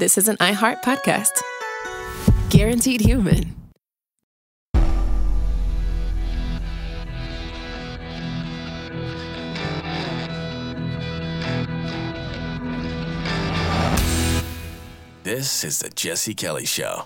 this is an iHeart podcast. Guaranteed Human. This is the Jesse Kelly Show.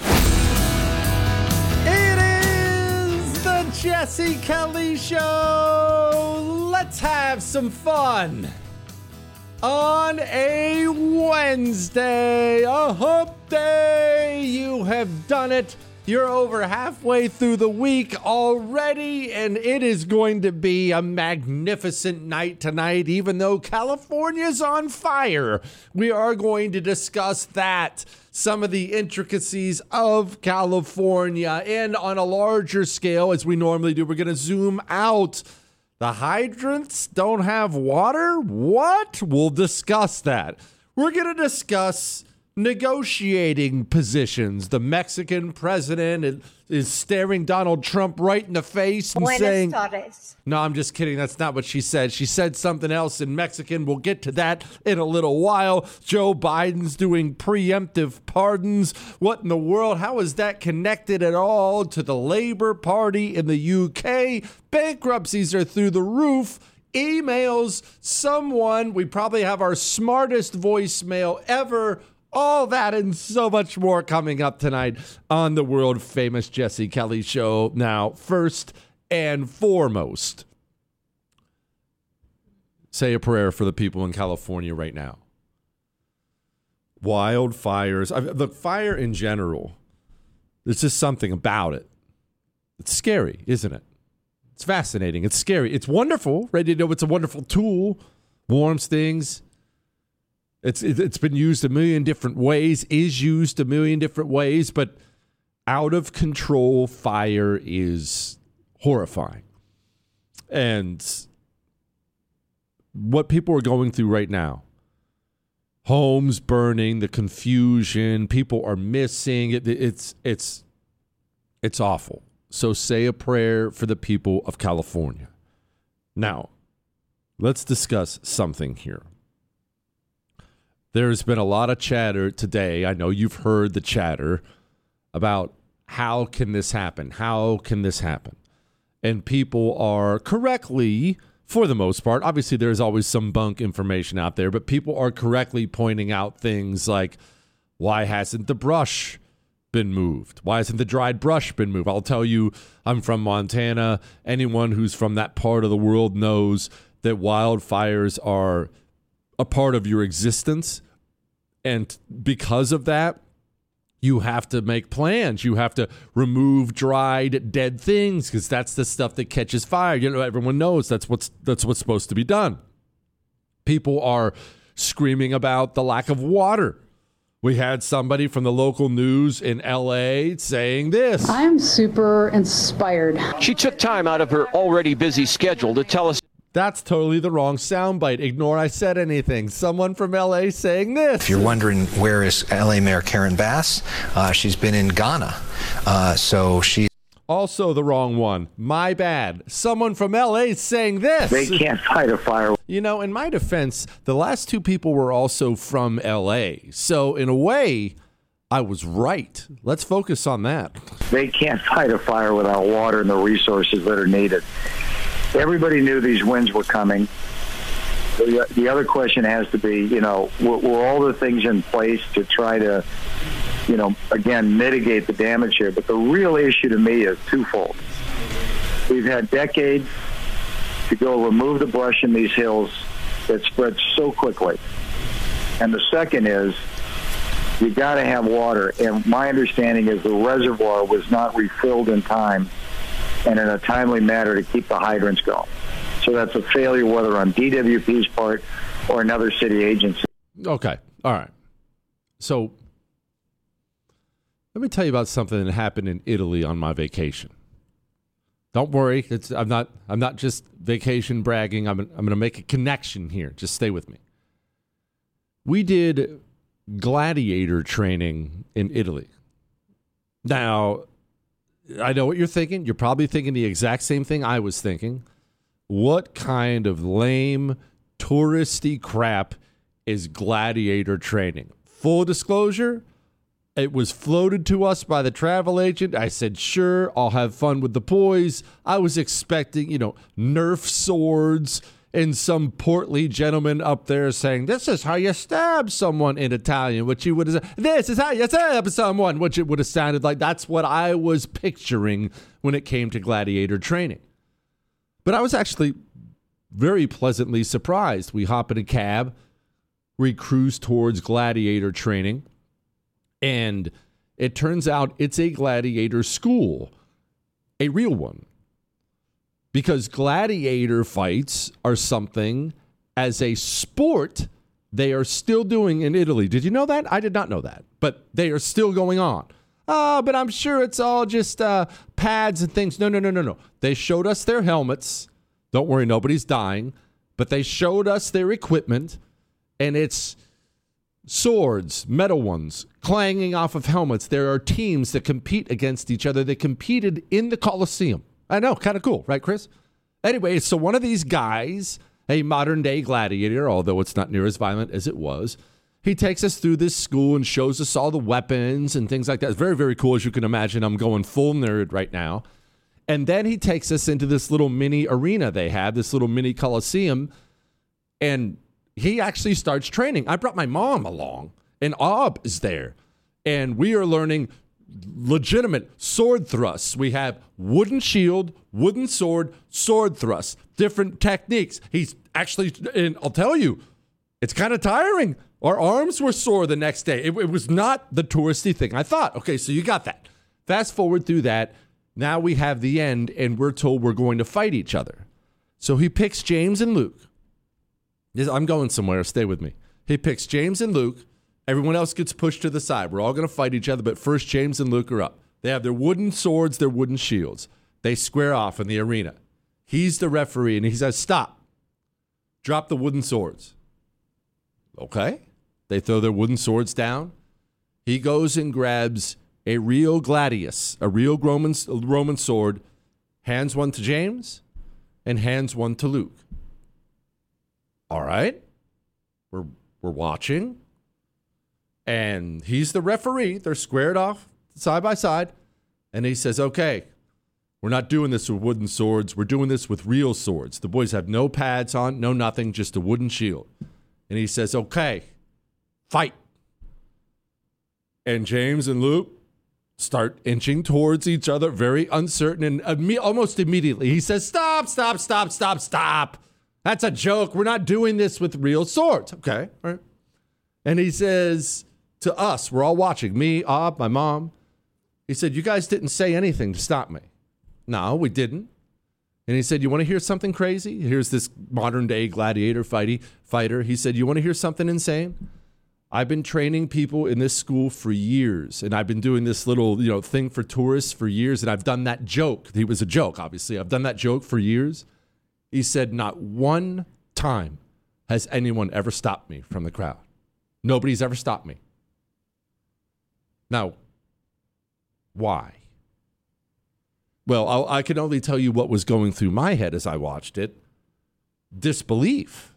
It is the Jesse Kelly Show. Let's have some fun on a Wednesday, a hump day. You have done it. You're over halfway through the week already, and it is going to be a magnificent night tonight, even though California's on fire. We are going to discuss that, some of the intricacies of California, and on a larger scale, as we normally do, we're going to zoom out. The hydrants don't have water? What? We'll discuss that. We're going to discuss negotiating positions. The Mexican president is staring Donald Trump right in the face and saying, no, I'm just kidding. That's not what she said. She said something else in Mexican. We'll get to that in a little while. Joe Biden's doing preemptive pardons. What in the world? How is that connected at all to the Labour Party in the UK? Bankruptcies are through the roof. Emails, someone, we probably have our smartest voicemail ever. All that and so much more coming up tonight on the world famous Jesse Kelly Show. Now, first and foremost, say a prayer for the people in California right now. Wildfires, the fire in general, there's just something about it. It's scary, isn't it? It's fascinating. It's scary. It's wonderful, right? You know, it's a wonderful tool, warms things. It's been used a million different ways, is used a million different ways, but out of control fire is horrifying. And what people are going through right now, homes burning, the confusion, people are missing, it's awful. So say a prayer for the people of California. Now, let's discuss something here. There's been a lot of chatter today. I know you've heard the chatter about how can this happen? How can this happen? And people are correctly, for the most part, obviously there's always some bunk information out there, but people are correctly pointing out things like, why hasn't the brush been moved? Why hasn't the dried brush been moved? I'll tell you, I'm from Montana. Anyone who's from that part of the world knows that wildfires are a part of your existence. And because of that, you have to make plans. You have to remove dried, dead things because that's the stuff that catches fire. You know, everyone knows that's what's supposed to be done. People are screaming about the lack of water. We had somebody from the local news in LA saying this. I'm super inspired. She took time out of her already busy schedule to tell us. That's totally the wrong soundbite. Ignore I said anything. Someone from LA saying this. If you're wondering where is LA Mayor Karen Bass, she's been in Ghana. So she. Also the wrong one. My bad. Someone from LA saying this. They can't fight a fire. You know, in my defense, the last two people were also from LA. So in a way, I was right. Let's focus on that. They can't fight a fire without water and the resources that are needed. Everybody knew these winds were coming. The other question has to be, you know, were all the things in place to try to, you know, again, mitigate the damage here? But the real issue to me is twofold. We've had decades to go remove the brush in these hills that spreads so quickly. And the second is you got to have water. And my understanding is the reservoir was not refilled in time and in a timely manner to keep the hydrants going. So that's a failure, whether on DWP's part or another city agency. Okay. All right. So let me tell you about something that happened in Italy on my vacation. Don't worry. I'm not just vacation bragging. I'm going to make a connection here. Just stay with me. We did gladiator training in Italy. Now, I know what you're thinking. You're probably thinking the exact same thing I was thinking. What kind of lame, touristy crap is gladiator training? Full disclosure, it was floated to us by the travel agent. I said, sure, I'll have fun with the boys. I was expecting, Nerf swords and some portly gentleman up there saying, this is how you stab someone in Italian, which he would have said, this is how you stab someone, which it would have sounded like. That's what I was picturing when it came to gladiator training. But I was actually very pleasantly surprised. We hop in a cab, we cruise towards gladiator training, and it turns out it's a gladiator school, a real one. Because gladiator fights are something, as a sport, they are still doing in Italy. Did you know that? I did not know that. But they are still going on. But I'm sure it's all just pads and things. No. They showed us their helmets. Don't worry, nobody's dying. But they showed us their equipment, and it's swords, metal ones, clanging off of helmets. There are teams that compete against each other. They competed in the Colosseum. I know, kind of cool, right, Chris? Anyway, so one of these guys, a modern-day gladiator, although it's not near as violent as it was, he takes us through this school and shows us all the weapons and things like that. It's very, very cool, as you can imagine. I'm going full nerd right now. And then he takes us into this little mini arena they have, this little mini Colosseum, and he actually starts training. I brought my mom along, and Ob is there, and we are learning legitimate sword thrusts. We have wooden shield, wooden sword, sword thrust, different techniques. He's actually, and I'll tell you, it's kind of tiring. Our arms were sore the next day. It was not the touristy thing I thought. Okay, so you got that. Fast forward through that. Now we have the end, and we're told we're going to fight each other. So he picks James and Luke. I'm going somewhere. Stay with me. He picks James and Luke. Everyone else gets pushed to the side. We're all going to fight each other, but first James and Luke are up. They have their wooden swords, their wooden shields. They square off in the arena. He's the referee, and he says, stop. Drop the wooden swords. Okay. They throw their wooden swords down. He goes and grabs a real gladius, a real Roman sword, hands one to James, and hands one to Luke. All right. We're watching. And he's the referee. They're squared off side by side. And he says, okay, we're not doing this with wooden swords. We're doing this with real swords. The boys have no pads on, no nothing, just a wooden shield. And he says, okay, fight. And James and Luke start inching towards each other, very uncertain. And almost immediately he says, stop. That's a joke. We're not doing this with real swords. Okay, all right. And he says to us, we're all watching, me, Ob, my mom. He said, you guys didn't say anything to stop me. No, we didn't. And he said, you want to hear something crazy? Here's this modern-day gladiator fighter. He said, you want to hear something insane? I've been training people in this school for years, and I've been doing this little thing for tourists for years, and I've done that joke. It was a joke, obviously. I've done that joke for years. He said, not one time has anyone ever stopped me from the crowd. Nobody's ever stopped me. Now, why? Well, I can only tell you what was going through my head as I watched it. Disbelief.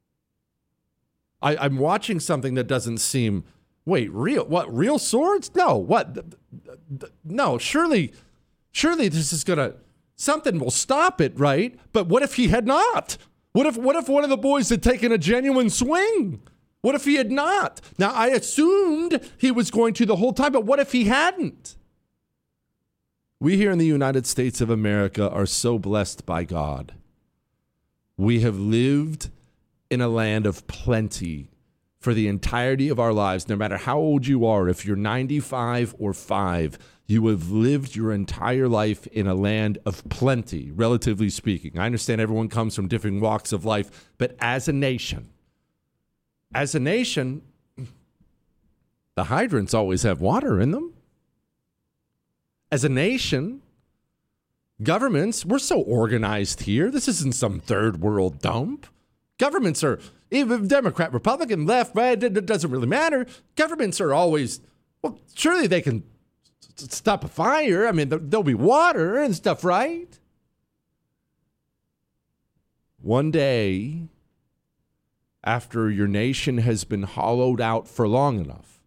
I'm watching something that doesn't seem, wait, real? What, real swords? No, what? No, surely this is going to, something will stop it, right? But what if he had not? What if one of the boys had taken a genuine swing? What if he had not? Now, I assumed he was going to the whole time, but what if he hadn't? We here in the United States of America are so blessed by God. We have lived in a land of plenty for the entirety of our lives. No matter how old you are, if you're 95 or 5, you have lived your entire life in a land of plenty, relatively speaking. I understand everyone comes from different walks of life, but as a nation, the hydrants always have water in them. As a nation, governments, we're so organized here. This isn't some third world dump. Governments are, even Democrat, Republican, left, right, it doesn't really matter. Governments are always, well, surely they can stop a fire. I mean, there'll be water and stuff, right? One day, after your nation has been hollowed out for long enough,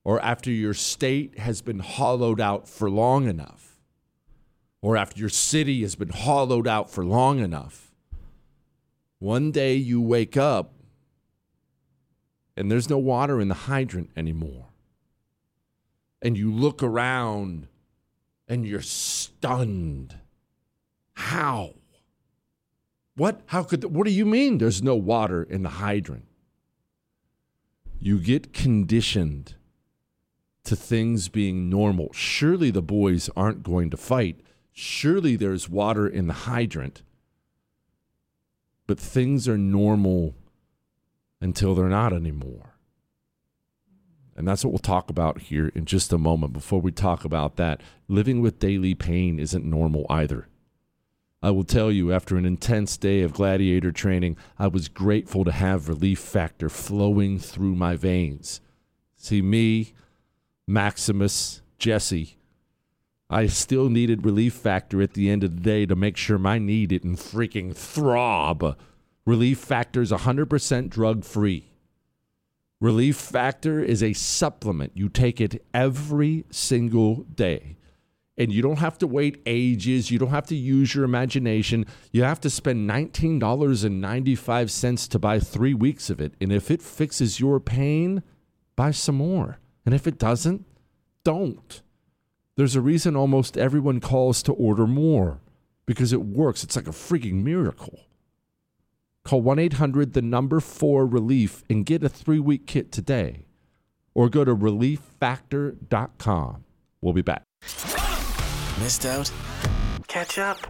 or after your state has been hollowed out for long enough, or after your city has been hollowed out for long enough, one day you wake up and there's no water in the hydrant anymore. And you look around and you're stunned. How? What? What do you mean there's no water in the hydrant? You get conditioned to things being normal. Surely the boys aren't going to fight. Surely there's water in the hydrant. But things are normal until they're not anymore. And that's what we'll talk about here in just a moment. Before we talk about that, living with daily pain isn't normal either. I will tell you, after an intense day of gladiator training, I was grateful to have Relief Factor flowing through my veins. See, me, Maximus, Jesse, I still needed Relief Factor at the end of the day to make sure my knee didn't freaking throb. Relief Factor is 100% drug-free. Relief Factor is a supplement. You take it every single day. And you don't have to wait ages. You don't have to use your imagination. You have to spend $19.95 to buy 3 weeks of it. And if it fixes your pain, buy some more. And if it doesn't, don't. There's a reason almost everyone calls to order more, because it works. It's like a freaking miracle. Call 1-800-4-RELIEF and get a 3-week kit today. Or go to relieffactor.com. We'll be back. Missed out? Catch up.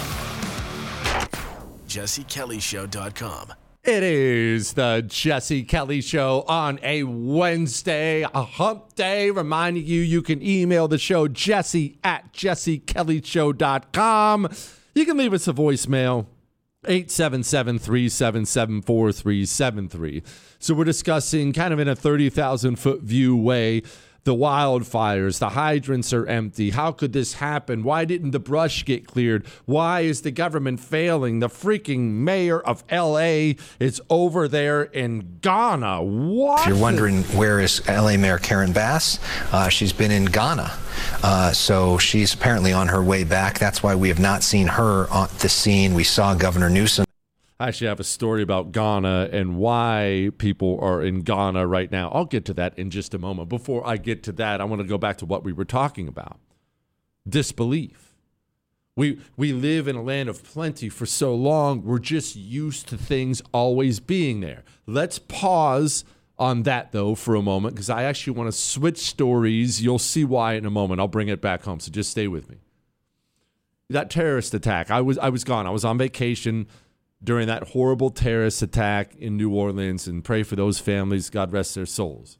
JesseKellyShow.com. It is the Jesse Kelly Show on a Wednesday, a hump day, reminding you can email the show, jesse@jessekellyshow.com. You can leave us a voicemail, 877-377-4373. So we're discussing kind of in a 30,000-foot view way, the wildfires, the hydrants are empty. How could this happen? Why didn't the brush get cleared? Why is the government failing? The freaking mayor of L.A. is over there in Ghana. What? If you're wondering where is LA Mayor Karen Bass, she's been in Ghana. So she's apparently on her way back. That's why we have not seen her on the scene. We saw Governor Newsom. I actually have a story about Ghana and why people are in Ghana right now. I'll get to that in just a moment. Before I get to that, I want to go back to what we were talking about. Disbelief. We live in a land of plenty for so long, we're just used to things always being there. Let's pause on that, though, for a moment, because I actually want to switch stories. You'll see why in a moment. I'll bring it back home, so just stay with me. That terrorist attack, I was gone. I was on vacation during that horrible terrorist attack in New Orleans, and pray for those families. God rest their souls.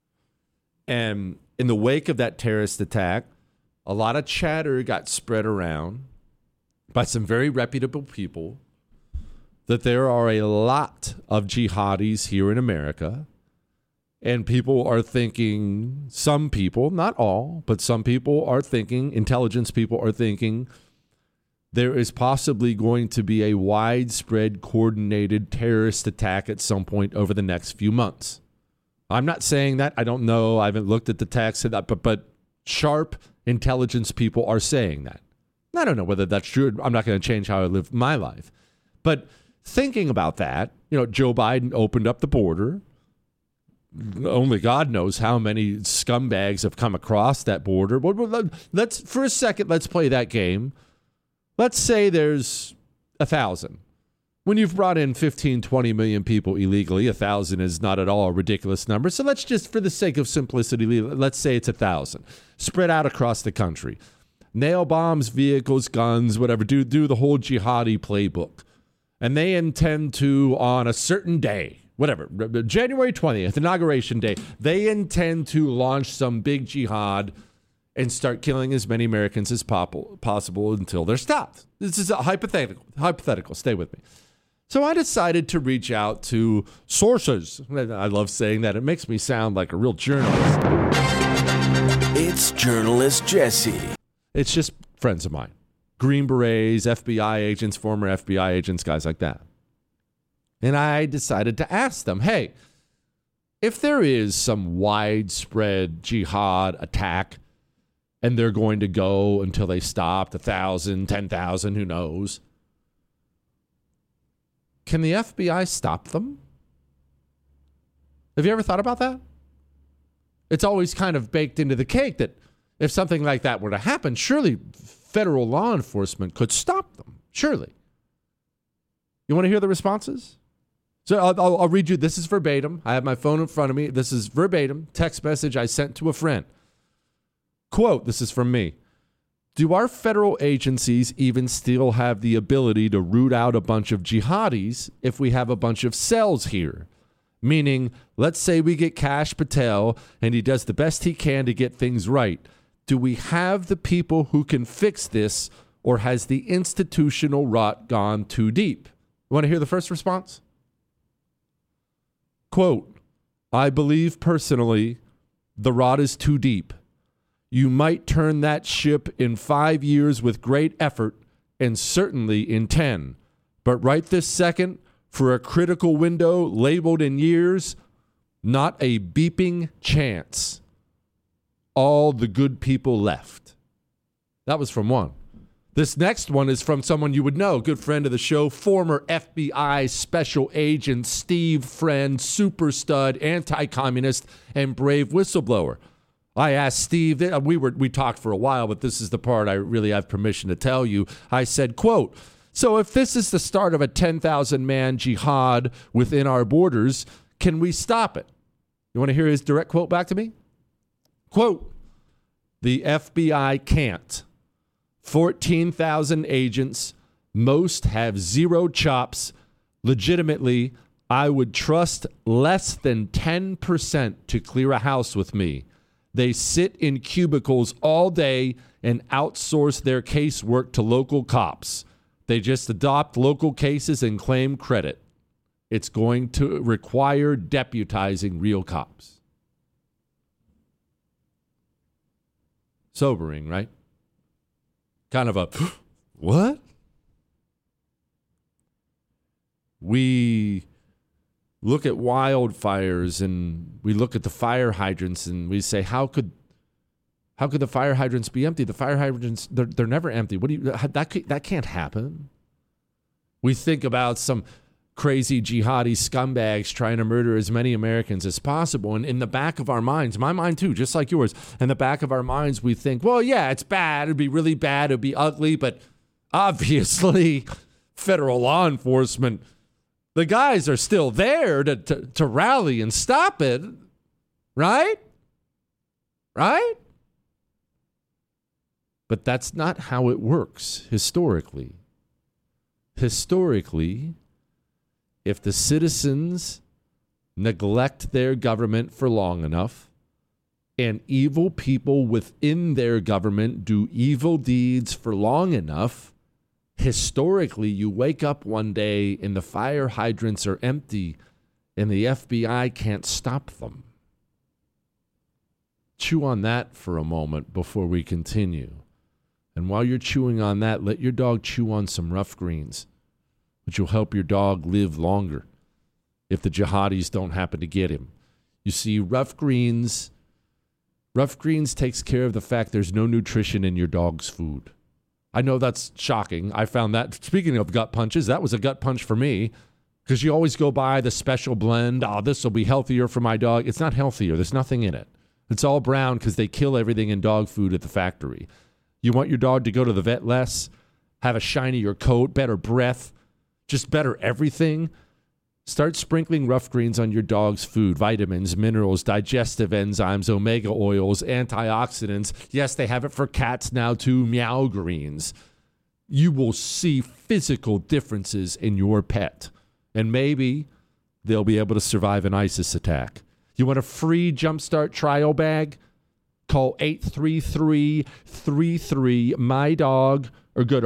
And in the wake of that terrorist attack, a lot of chatter got spread around by some very reputable people that there are a lot of jihadis here in America. And people are thinking, some people, not all, but some people are thinking, intelligence people are thinking, there is possibly going to be a widespread coordinated terrorist attack at some point over the next few months. I'm not saying that. I don't know. I haven't looked at the text, but sharp intelligence people are saying that. I don't know whether that's true. I'm not going to change how I live my life. But thinking about that, Joe Biden opened up the border. Only God knows how many scumbags have come across that border. Let's play that game. Let's say there's 1,000. When you've brought in 15, 20 million people illegally, 1,000 is not at all a ridiculous number. So let's just, for the sake of simplicity, let's say it's 1,000. Spread out across the country. Nail bombs, vehicles, guns, whatever. Do the whole jihadi playbook. And they intend to, on a certain day, whatever, January 20th, Inauguration Day, they intend to launch some big jihad and start killing as many Americans as possible until they're stopped. This is a hypothetical. Stay with me. So I decided to reach out to sources. I love saying that. It makes me sound like a real journalist. It's Journalist Jesse. It's just friends of mine. Green Berets, FBI agents, former FBI agents, guys like that. And I decided to ask them, hey, if there is some widespread jihad attack and they're going to go until they stop 1,000, 10,000, who knows, can the FBI stop them? Have you ever thought about that? It's always kind of baked into the cake that if something like that were to happen, surely federal law enforcement could stop them. Surely. You want to hear the responses? So I'll read you. This is verbatim. I have my phone in front of me. This is verbatim text message I sent to a friend. Quote, this is from me. Do our federal agencies even still have the ability to root out a bunch of jihadis if we have a bunch of cells here? Meaning, let's say we get Kash Patel and he does the best he can to get things right. Do we have the people who can fix this, or has the institutional rot gone too deep? You want to hear the first response? Quote, I believe personally the rot is too deep. You might turn that ship in 5 years with great effort, and certainly in 10. But right this second, for a critical window labeled in years, not a beeping chance. All the good people left. That was from one. This next one is from someone you would know, good friend of the show, former FBI special agent Steve Friend, super stud, anti-communist, and brave whistleblower. I asked Steve, we talked for a while, but this is the part I really have permission to tell you. I said, quote, so if this is the start of a 10,000-man jihad within our borders, can we stop it? You want to hear his direct quote back to me? Quote, the FBI can't. 14,000 agents, most have zero chops. Legitimately, I would trust less than 10% to clear a house with me. They sit in cubicles all day and outsource their casework to local cops. They just adopt local cases and claim credit. It's going to require deputizing real cops. Sobering, right? Kind of a, what? We look at wildfires and we look at the fire hydrants and we say, how could the fire hydrants be empty? The fire hydrants, they're never empty. That can't happen. We think about some crazy jihadi scumbags trying to murder as many Americans as possible. And in the back of our minds, my mind too, just like yours, in the back of our minds, we think, well, yeah, it's bad. It'd be really bad. It'd be ugly. But obviously, federal law enforcement, the guys are still there to rally and stop it. Right? Right? But that's not how it works historically. Historically, if the citizens neglect their government for long enough and evil people within their government do evil deeds for long enough, historically, you wake up one day and the fire hydrants are empty and the FBI can't stop them. Chew on that for a moment before we continue. And while you're chewing on that, let your dog chew on some rough greens, which will help your dog live longer if the jihadis don't happen to get him. You see, rough greens takes care of the fact there's no nutrition in your dog's food. I know that's shocking. I found that, speaking of gut punches, that was a gut punch for me, because you always go by the special blend. Oh, this will be healthier for my dog. It's not healthier. There's nothing in it. It's all brown because they kill everything in dog food at the factory. You want your dog to go to the vet less, have a shinier coat, better breath, just better everything? Start sprinkling rough greens on your dog's food. Vitamins, minerals, digestive enzymes, omega oils, antioxidants. Yes, they have it for cats now too, meow greens. You will see physical differences in your pet. And maybe they'll be able to survive an ISIS attack. You want a free Jumpstart trial bag? Call 833-33-MY-DOG or go to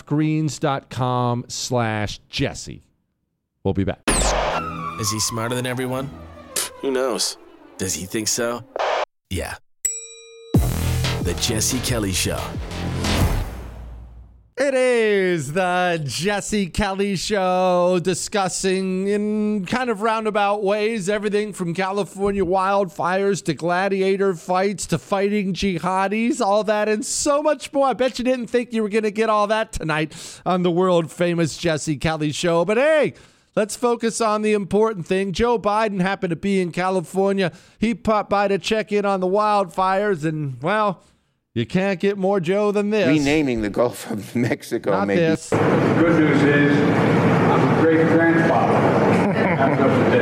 roughgreens.com/Jesse. We'll be back. Is he smarter than everyone? Who knows? Does he think so? Yeah. The Jesse Kelly Show. It is the Jesse Kelly Show, discussing in kind of roundabout ways everything from California wildfires to gladiator fights to fighting jihadis, all that and so much more. I bet you didn't think you were going to get all that tonight on the world famous Jesse Kelly Show. But hey, let's focus on the important thing. Joe Biden happened to be in California. He popped by to check in on the wildfires and, well, you can't get more Joe than this. Renaming the Gulf of Mexico. Not maybe. this. The good news is I'm a great-grandfather as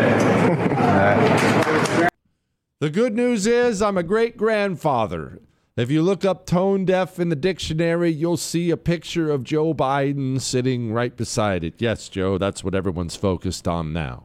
of today. The good news is I'm a great-grandfather. If you look up tone deaf in the dictionary, you'll see a picture of Joe Biden sitting right beside it. Yes, Joe, that's what everyone's focused on now.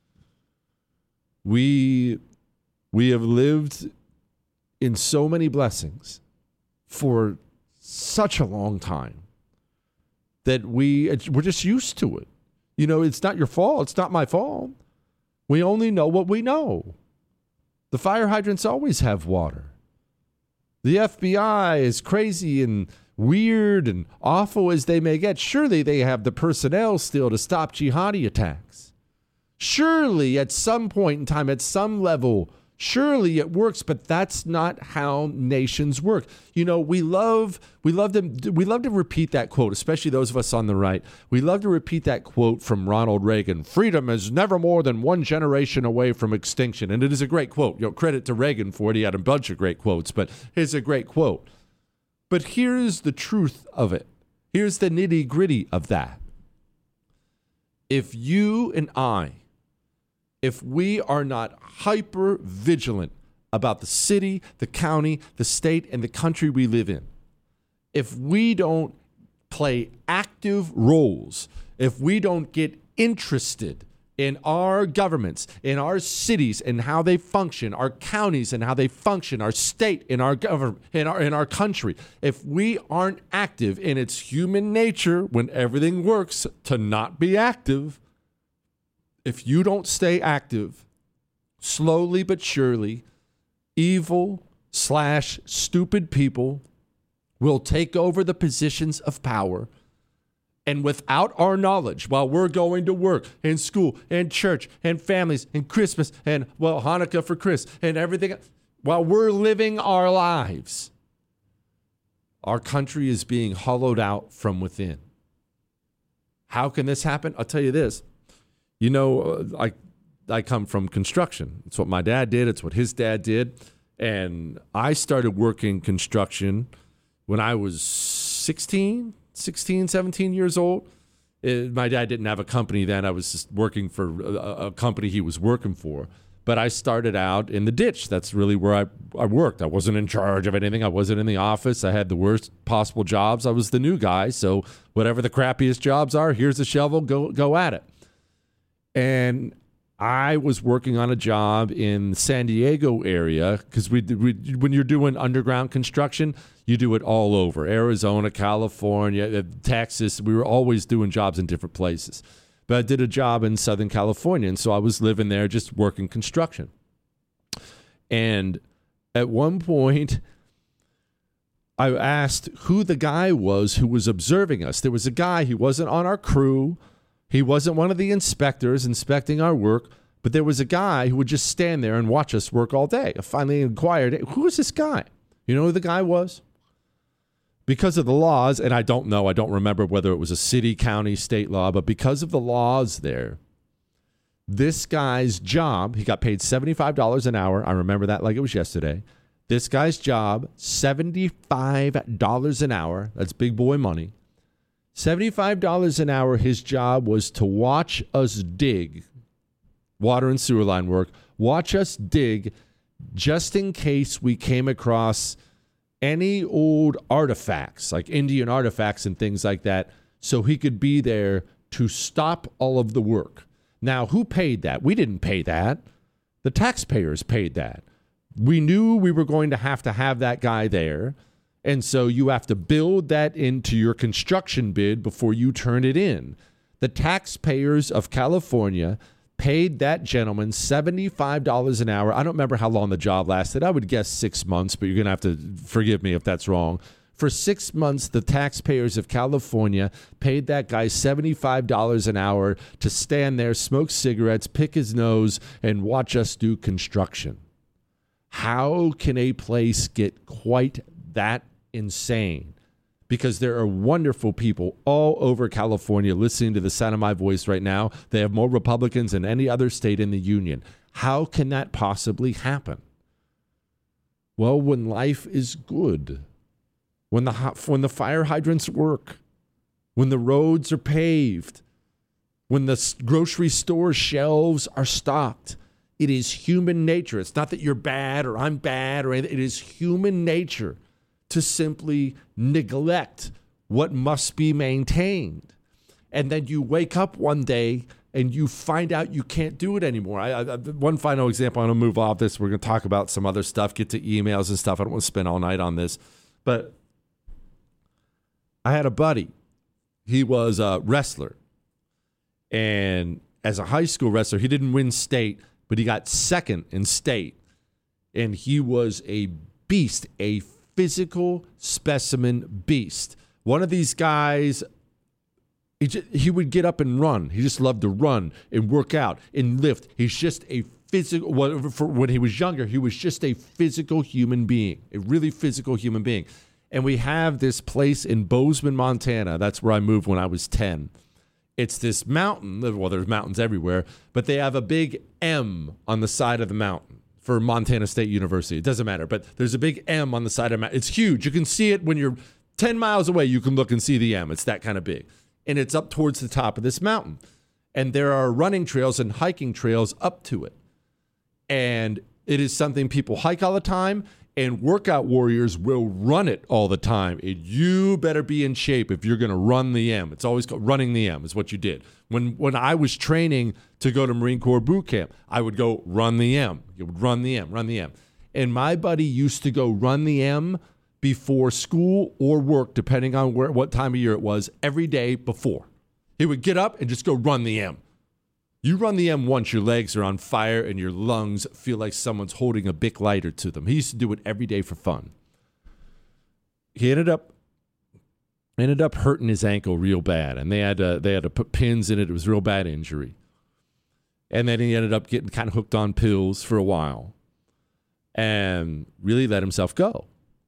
We have lived in so many blessings for such a long time that we're just used to it. You know, it's not your fault. It's not my fault. We only know what we know. The fire hydrants always have water. The FBI, as crazy and weird and awful as they may get, surely they have the personnel still to stop jihadi attacks. Surely at some point in time, at some level, surely it works, but that's not how nations work. You know, we love to repeat that quote, especially those of us on the right. We love to repeat that quote from Ronald Reagan. Freedom is never more than one generation away from extinction. And it is a great quote. You know, credit to Reagan for it. He had a bunch of great quotes, but here's a great quote. But here's the truth of it. Here's the nitty-gritty of that. If you and I, if we are not hyper vigilant about the city, the county, the state, and the country we live in, if we don't play active roles, if we don't get interested in our governments, in our cities and how they function, our counties and how they function, our state and our government, in our country, if we aren't active, and it's human nature when everything works to not be active, if you don't stay active, slowly but surely, evil/stupid people will take over the positions of power. And without our knowledge, while we're going to work and school and church and families and Christmas and, well, Hanukkah for Chris and everything, while we're living our lives, our country is being hollowed out from within. How can this happen? I'll tell you this. You know, I come from construction. It's what my dad did. It's what his dad did. And I started working construction when I was 16, 17 years old. My dad didn't have a company then. I was just working for a company he was working for. But I started out in the ditch. That's really where I worked. I wasn't in charge of anything. I wasn't in the office. I had the worst possible jobs. I was the new guy. So whatever the crappiest jobs are, here's a shovel, go at it. And I was working on a job in the San Diego area because when you're doing underground construction, you do it all over. Arizona, California, Texas. We were always doing jobs in different places. But I did a job in Southern California, and so I was living there just working construction. And at one point, I asked who the guy was who was observing us. There was a guy, he wasn't on our crew. He wasn't one of the inspectors inspecting our work, but there was a guy who would just stand there and watch us work all day. I finally inquired, who is this guy? You know who the guy was? Because of the laws, and I don't remember whether it was a city, county, state law, but because of the laws there, this guy's job, he got paid $75 an hour. I remember that like it was yesterday. This guy's job, $75 an hour. That's big boy money. $75 an hour, his job was to watch us dig, water and sewer line work, watch us dig just in case we came across any old artifacts, like Indian artifacts and things like that, so he could be there to stop all of the work. Now, who paid that? We didn't pay that. The taxpayers paid that. We knew we were going to have that guy there. And so you have to build that into your construction bid before you turn it in. The taxpayers of California paid that gentleman $75 an hour. I don't remember how long the job lasted. I would guess 6 months, but you're going to have to forgive me if that's wrong. For 6 months, the taxpayers of California paid that guy $75 an hour to stand there, smoke cigarettes, pick his nose, and watch us do construction. How can a place get quite that insane? Because there are wonderful people all over California listening to the sound of my voice right now. They have more Republicans than any other state in the union. How can that possibly happen? Well, when life is good, when the fire hydrants work, when the roads are paved, when the grocery store shelves are stocked, it is human nature. It's not that you're bad or I'm bad or anything. It is human nature to simply neglect what must be maintained. And then you wake up one day and you find out you can't do it anymore. One final example, I'm going to move off this. We're going to talk about some other stuff, get to emails and stuff. I don't want to spend all night on this. But I had a buddy. He was a wrestler. And as a high school wrestler, he didn't win state, but he got second in state. And he was a beast, a physical specimen beast. One of these guys, he would get up and run. He just loved to run and work out and lift. He's just a physical, when he was younger, he was just a physical human being, a really physical human being. And we have this place in Bozeman, Montana. That's where I moved when I was 10. It's this mountain. Well, there's mountains everywhere, but they have a big M on the side of the mountain for Montana State University. It doesn't matter, but there's a big M on the side of the mountain. It's huge. You can see it when you're 10 miles away. You can look and see the M. It's that kind of big. And it's up towards the top of this mountain. And there are running trails and hiking trails up to it. And it is something people hike all the time. And workout warriors will run it all the time. And you better be in shape if you're going to run the M. It's always called running the M is what you did. When I was training to go to Marine Corps boot camp, I would go run the M. You would run the M. And my buddy used to go run the M before school or work, depending on what time of year it was, every day before. He would get up and just go run the M. You run the M once, your legs are on fire and your lungs feel like someone's holding a Bic lighter to them. He used to do it every day for fun. He ended up hurting his ankle real bad, and they had to put pins in it. It was a real bad injury. And then he ended up getting kind of hooked on pills for a while and really let himself go.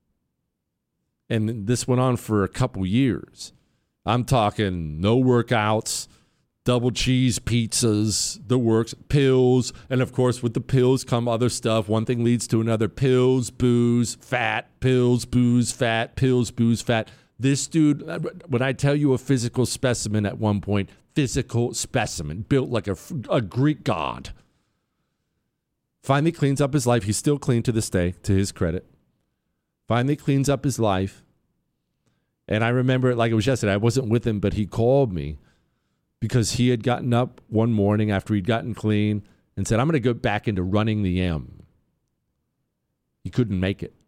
And this went on for a couple years. I'm talking no workouts, double cheese pizzas, the works, pills. And of course, with the pills come other stuff. One thing leads to another. Pills, booze, fat, pills, booze, fat, pills, booze, fat. This dude, when I tell you a physical specimen at one point, physical specimen, built like a Greek god. Finally cleans up his life. He's still clean to this day, to his credit. Finally cleans up his life. And I remember it like it was yesterday. I wasn't with him, but he called me because he had gotten up one morning after he'd gotten clean and said, I'm going to go back into running the M. He couldn't make it.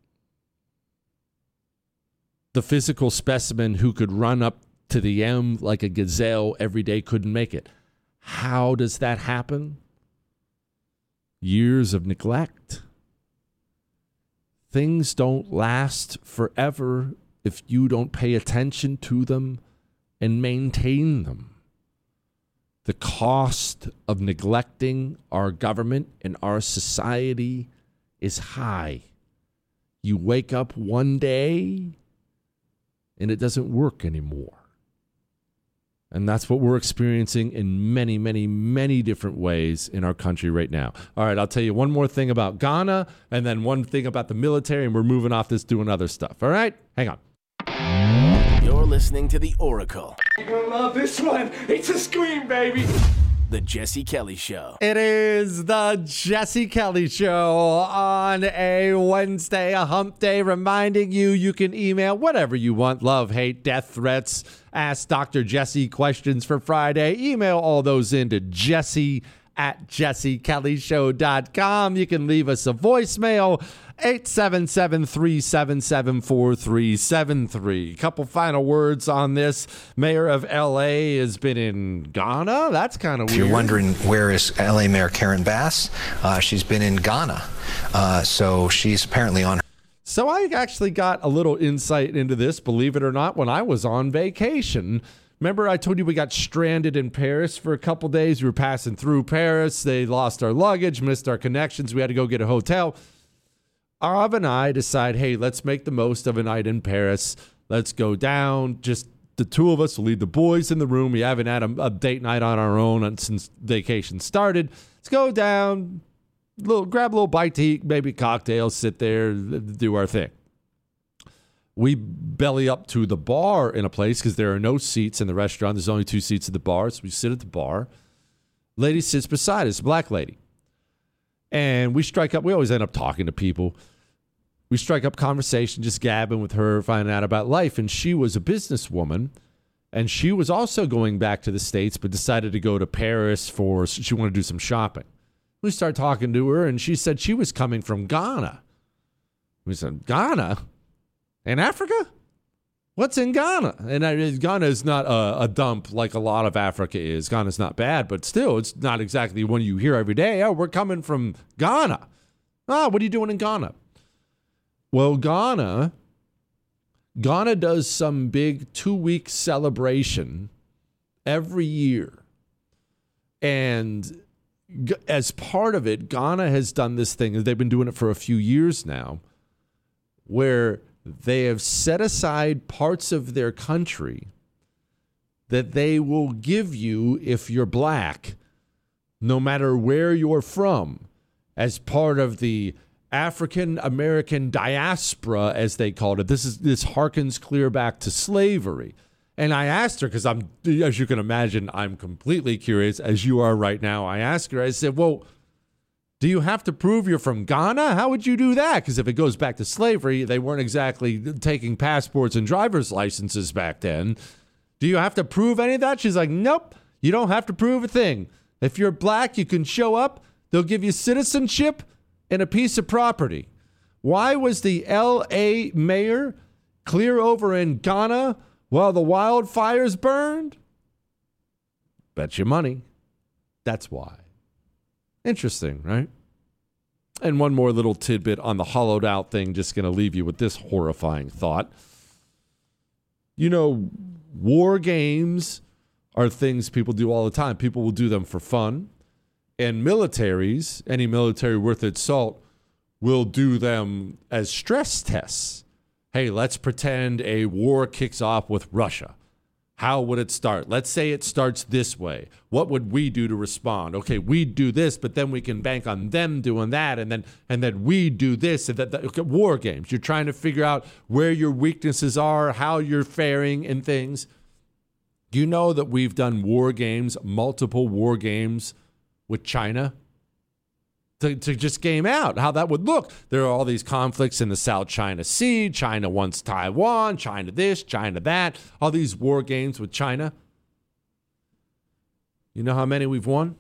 The physical specimen who could run up to the M like a gazelle every day couldn't make it. How does that happen? Years of neglect. Things don't last forever if you don't pay attention to them and maintain them. The cost of neglecting our government and our society is high. You wake up one day and it doesn't work anymore. And that's what we're experiencing in many, many, many different ways in our country right now. All right, I'll tell you one more thing about Ghana and then one thing about the military, and we're moving off this doing other stuff. All right? Hang on. You're listening to The Oracle. You're gonna love this one. It's a scream, baby. The Jesse Kelly Show. It is the Jesse Kelly Show on a Wednesday, a hump day, reminding you can email whatever you want. Love, hate, death threats. Ask Dr. Jesse questions for Friday. Email all those into jesse@jessekellyshow.com. You can leave us a voicemail, 877-377-4373. Couple final words on this. Mayor of L.A. has been in Ghana. That's kind of weird. If you're wondering where is L.A. Mayor Karen Bass, she's been in Ghana. So she's apparently on. So I actually got a little insight into this, believe it or not, when I was on vacation. Remember I told you we got stranded in Paris for a couple days? We were passing through Paris. They lost our luggage, missed our connections. We had to go get a hotel. Av and I decide, hey, let's make the most of a night in Paris. Let's go down. Just the two of us will leave the boys in the room. We haven't had a date night on our own since vacation started. Let's go down, grab a little bite to eat, maybe cocktails, sit there, do our thing. We belly up to the bar in a place because there are no seats in the restaurant. There's only 2 seats at the bar, so we sit at the bar. Lady sits beside us, black lady. And we strike up. We always end up talking to people. We strike up conversation, just gabbing with her, finding out about life. And she was a businesswoman, and she was also going back to the States, but decided to go to Paris she wanted to do some shopping. We started talking to her, and she said she was coming from Ghana. We said, Ghana? In Africa? What's in Ghana? And Ghana is not a dump like a lot of Africa is. Ghana's not bad, but still, it's not exactly one you hear every day. Oh, we're coming from Ghana. What are you doing in Ghana? Well, Ghana does some big 2-week celebration every year. And as part of it, Ghana has done this thing. They've been doing it for a few years now, where they have set aside parts of their country that they will give you if you're black, no matter where you're from, as part of the African American diaspora, as they called it. This harkens clear back to slavery. And I asked her, because as you can imagine, I'm completely curious, as you are right now. I asked her, I said, well, do you have to prove you're from Ghana? How would you do that? Because if it goes back to slavery, they weren't exactly taking passports and driver's licenses back then. Do you have to prove any of that? She's like, nope, you don't have to prove a thing. If you're black, you can show up. They'll give you citizenship and a piece of property. Why was the L.A. mayor clear over in Ghana while the wildfires burned? Bet you money. That's why. Interesting, right? And one more little tidbit on the hollowed out thing, just going to leave you with this horrifying thought. You know, war games are things people do all the time. People will do them for fun. And militaries, any military worth its salt, will do them as stress tests. Hey, let's pretend a war kicks off with Russia. How would it start? Let's say it starts this way. What would we do to respond? Okay, we do this, but then we can bank on them doing that, and then we do this. And that war games. You're trying to figure out where your weaknesses are, how you're faring, and things. Do you know that we've done war games, multiple war games with China? To just game out how that would look. There are all these conflicts in the South China Sea. China wants Taiwan, China this, China that. All these war games with China. You know how many we've won?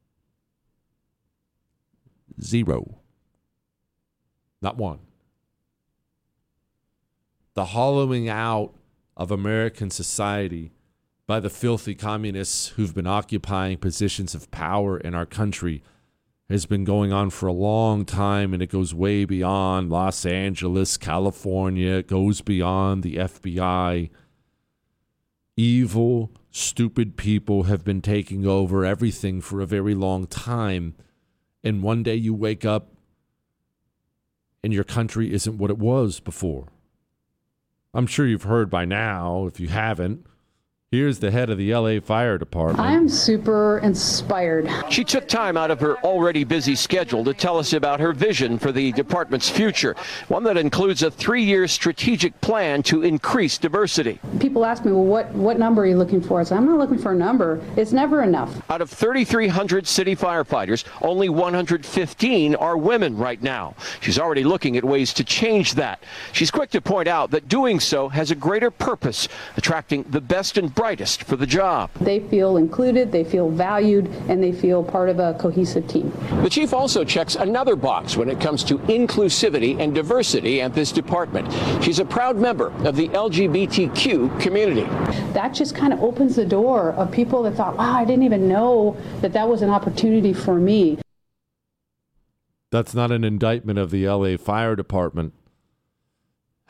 0. Not one. The hollowing out of American society by the filthy communists who've been occupying positions of power in our country has been going on for a long time, and it goes way beyond Los Angeles, California. It goes beyond the FBI. Evil, stupid people have been taking over everything for a very long time. And one day you wake up and your country isn't what it was before. I'm sure you've heard by now. If you haven't, here's the head of the LA Fire Department. I'm super inspired. She took time out of her already busy schedule to tell us about her vision for the department's future, one that includes a 3-year strategic plan to increase diversity. People ask me, well, what number are you looking for? I say, I'm not looking for a number. It's never enough. Out of 3,300 city firefighters, only 115 are women right now. She's already looking at ways to change that. She's quick to point out that doing so has a greater purpose, attracting the best and brightest for the job. They feel included, they feel valued, and they feel part of a cohesive team. The chief also checks another box when it comes to inclusivity and diversity at this department. She's a proud member of the LGBTQ community. That just kind of opens the door of people that thought, wow, I didn't even know that was an opportunity for me. That's not an indictment of the LA Fire Department.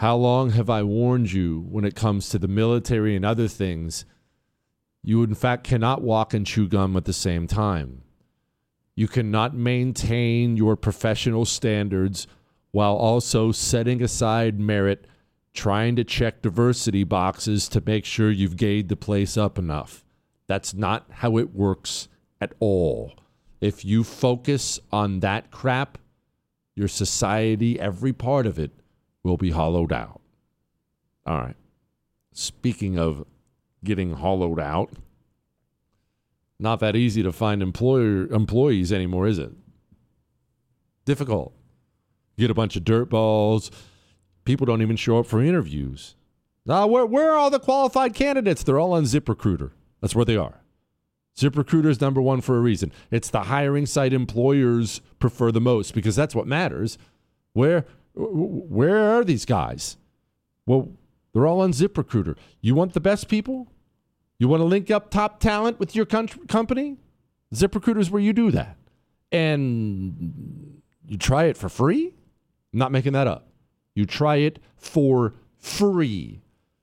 How long have I warned you when it comes to the military and other things? You, in fact, cannot walk and chew gum at the same time. You cannot maintain your professional standards while also setting aside merit, trying to check diversity boxes to make sure you've gayed the place up enough. That's not how it works at all. If you focus on that crap, your society, every part of it, will be hollowed out. All right. Speaking of getting hollowed out, not that easy to find employees anymore, is it? Difficult. You get a bunch of dirtballs. People don't even show up for interviews. Now, where are all the qualified candidates? They're all on ZipRecruiter. That's where they are. ZipRecruiter is number one for a reason. It's the hiring site employers prefer the most because that's what matters. Where are these guys? Well, they're all on ZipRecruiter. You want the best people? You want to link up top talent with your company? ZipRecruiter is where you do that. And you try it for free? I'm not making that up. You try it for free.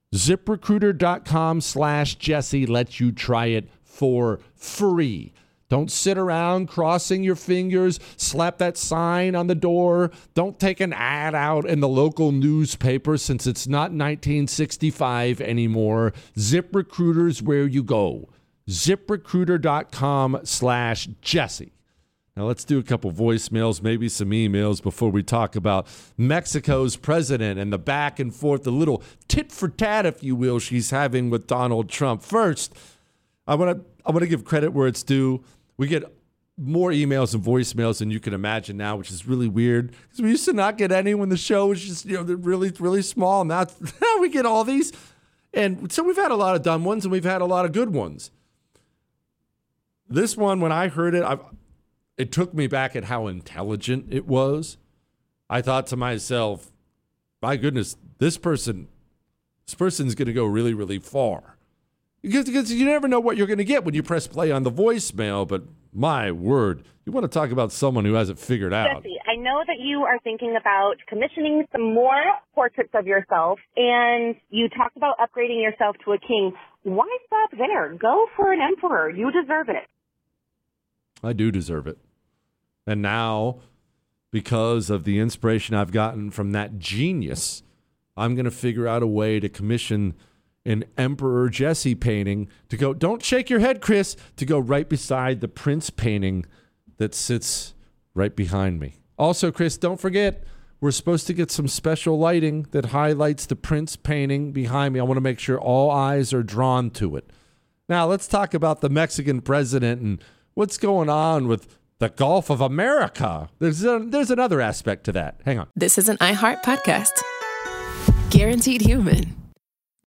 ZipRecruiter.com/Jesse lets you try it for free. Don't sit around crossing your fingers, slap that sign on the door. Don't take an ad out in the local newspaper since it's not 1965 anymore. ZipRecruiter is where you go. ZipRecruiter.com/Jesse. Now let's do a couple voicemails, maybe some emails before we talk about Mexico's president and the back and forth, the little tit for tat, if you will, she's having with Donald Trump. First, I want to give credit where it's due. We get more emails and voicemails than you can imagine now, which is really weird because we used to not get any when the show was just they're really, really small. Now we get all these, and so we've had a lot of dumb ones and we've had a lot of good ones. This one, when I heard it, it took me back at how intelligent it was. I thought to myself, my goodness, this person's going to go really, really far. Because you never know what you're going to get when you press play on the voicemail, but my word, you want to talk about someone who has it figured out. Jesse, I know that you are thinking about commissioning some more portraits of yourself, and you talked about upgrading yourself to a king. Why stop there? Go for an emperor. You deserve it. I do deserve it. And now, because of the inspiration I've gotten from that genius, I'm going to figure out a way to commission an Emperor Jesse painting to go, don't shake your head, Chris, to go right beside the Prince painting that sits right behind me. Also, Chris, don't forget, we're supposed to get some special lighting that highlights the Prince painting behind me. I want to make sure all eyes are drawn to it. Now, let's talk about the Mexican president and what's going on with the Gulf of America. There's another aspect to that. Hang on. This is an iHeart podcast. Guaranteed Human.